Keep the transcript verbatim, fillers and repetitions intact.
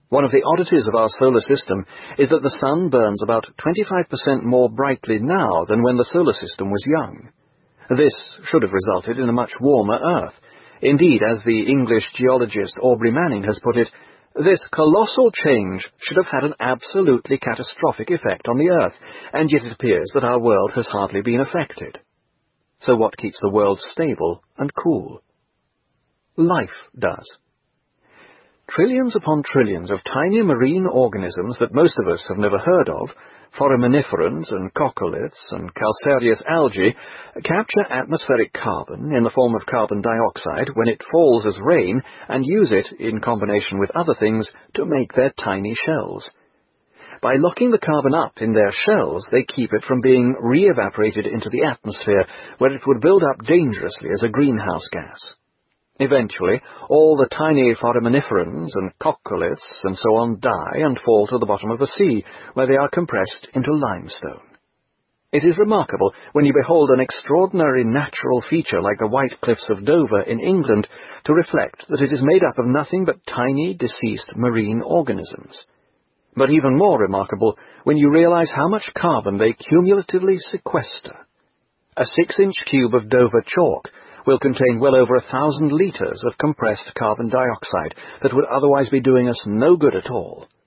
One of the oddities of our solar system is that the sun burns about twenty-five percent more brightly now than when the solar system was young. This should have resulted in a much warmer Earth. Indeed, as the English geologist Aubrey Manning has put it, this colossal change should have had an absolutely catastrophic effect on the Earth, and yet it appears that our world has hardly been affected. So what keeps the world stable and cool? Life does. Trillions upon trillions of tiny marine organisms that most of us have never heard of, foraminiferans and coccoliths and calcareous algae, capture atmospheric carbon in the form of carbon dioxide when it falls as rain and use it, in combination with other things, to make their tiny shells. By locking the carbon up in their shells, they keep it from being re-evaporated into the atmosphere, where it would build up dangerously as a greenhouse gas. Eventually, all the tiny foraminiferans and coccoliths and so on die and fall to the bottom of the sea, where they are compressed into limestone. It is remarkable, when you behold an extraordinary natural feature like the White Cliffs of Dover in England, to reflect that it is made up of nothing but tiny, deceased marine organisms. But even more remarkable when you realize how much carbon they cumulatively sequester. A six-inch cube of Dover chalk will contain well over a thousand litres of compressed carbon dioxide that would otherwise be doing us no good at all.